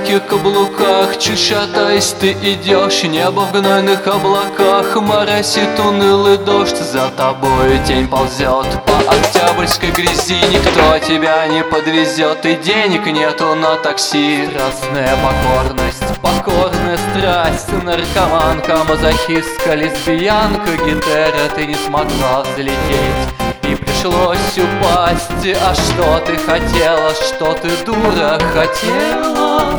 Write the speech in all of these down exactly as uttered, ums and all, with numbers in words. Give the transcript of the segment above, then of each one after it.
высоких каблуках, чуть шатаясь ты идешь. Небо в гнойных облаках, моросит унылый дождь. За тобою тень ползет по октябрьской грязи. Никто тебя не подвезет, и денег нету на такси. Страстная покорность, покорная страсть, наркоманка, мазохистка, лесбиянка, гитара, ты не смогла взлететь и пришлось упасть. А что ты хотела, что ты, дура, хотела?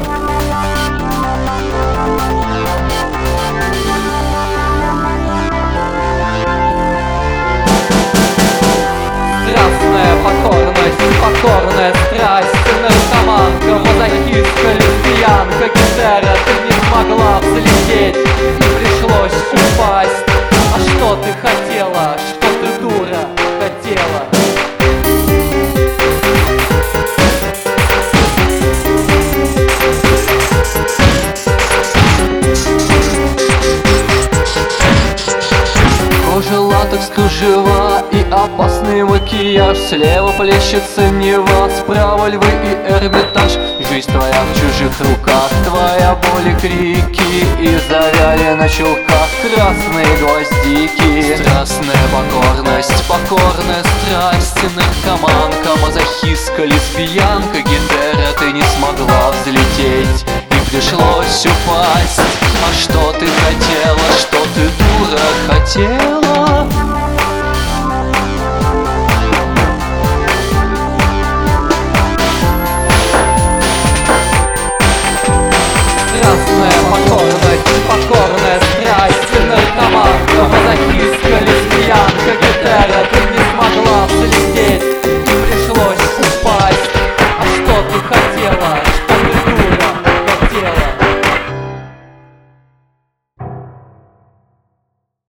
Страстная покорность, покорная страсть, наркоманка, мазохистка, лесбиянка, гитара, ты не смогла взлететь и пришлось упасть. А что ты хотела, что ты, дура, хотела? Кожа, латекс, кружева и опасный макияж. Слева плещется Нева, справа львы и Эрмитаж. Жизнь твоя в чужих руках, твоя боль и крики, и завяли на чулках красные гвоздики. Страстная покорность, покорная страсть, наркоманка, мазохистка, лесбиянка, гитара, ты не смогла взлететь и пришлось упасть. А что ты хотела, что ты, дура, хотела?